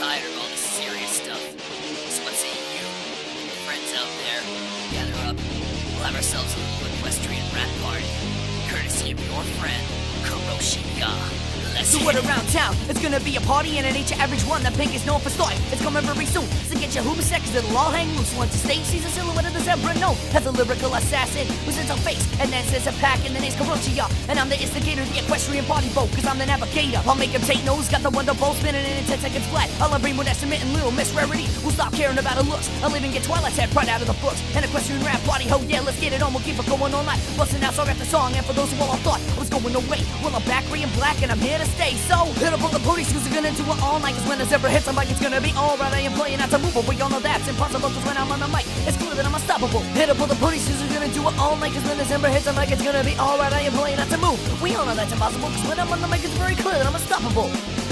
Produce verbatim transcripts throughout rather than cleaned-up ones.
tired of all this serious stuff. So what say you, your friends out there, gather up, we'll have ourselves a little equestrian rap party, courtesy of your friend, Kuroshiya. Let's So what around town? It's gonna be a party and it ain't your average one. That pink is known for starting. It's coming very soon. So get your hooba seconds, it'll all hang loose. Once the stage sees a silhouette of the zebra known as a lyrical assassin who sits on face and then says a pack and then name's Kuroshiya. And I'm the instigator of the equestrian party boat, cause I'm the navigator. I'll make him take notes, got the wonder bolt spinning in ten seconds flat. I'll bring one estimate and little Miss Rarity who'll stop caring about her looks. I'll even get Twilight's head right out of the books. An equestrian rap party, ho yeah, let's get it on. We'll keep it going all night, busting out song after song. And for those who all thought I was going away, well I'm back in black and I'm here to stay. So hit up all the police who's gonna do it all night. Cause when the zebra hits, I'm like it's gonna be alright. I am playing out to move, but we all know that's impossible. Cause when I'm on the mic, it's clear that I'm unstoppable. Hit up all the police who's gonna do it all night. Cause when the zebra hits, I'm like it's gonna be alright. I am playing out to move. We all know that's impossible. Cause when I'm on the mic, it's very clear that I'm unstoppable.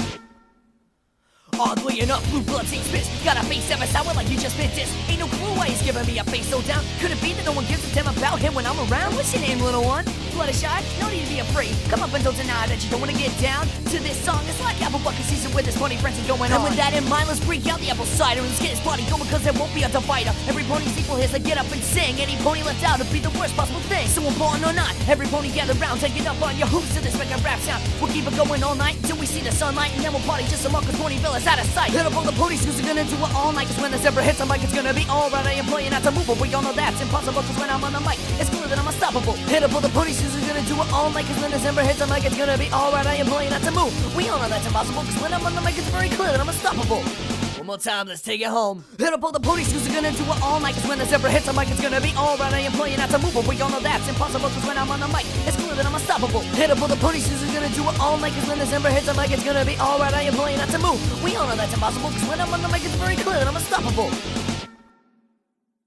Oddly enough, blue blood seems pissed. Got a face ever sour like you just been dissed. Ain't no clue why he's giving me a face so down. Could it be that no one gives a damn about him when I'm around? What's your name, little one? Fluttershy? No need to be afraid. Come up and don't deny that you don't wanna get down to this song. It's like apple bucket season with this funny frenzy going on. And with that in mind, let's break out the apple cider and let's get this party going, cause there won't be a divider. Every pony's equal here, so get up and sing. Any pony left out would be the worst possible thing. So important or not, every pony gather round, take it up on your hoops to this mega rap sound. We'll keep it going all night until we see the sunlight, and then we'll party just so long cause Ponyville is out of sight. Hit up all the ponies who's gonna do it all night. Cause when the zebra hits, I'm like it's gonna be alright. I am playing out to move, but we all know that's impossible. Cause when I'm on the mic, it's clear that I'm unstoppable. Hit up all the ponies who's gonna do it all night. Cause when the zebra hits, I'm like it's gonna be alright. I am playing out to move. We all know that's impossible. Cause when I'm on the mic, it's very clear that I'm unstoppable. One more time, let's take it home. Hit up all the ponies who's gonna do it all night. Cause when the zebra hits, I'm like it's gonna be alright. I am playing out to move, but we all know that's impossible. Cause when I'm on the mic, it's clear that I'm unstoppable. Hit up all the ponies who's gonna do it all night. Cause when the zebra hits, I'm like it's gonna be alright. I am playing out to move. We all know that's impossible. Cause when I'm on the mic, it's very clear that I'm unstoppable.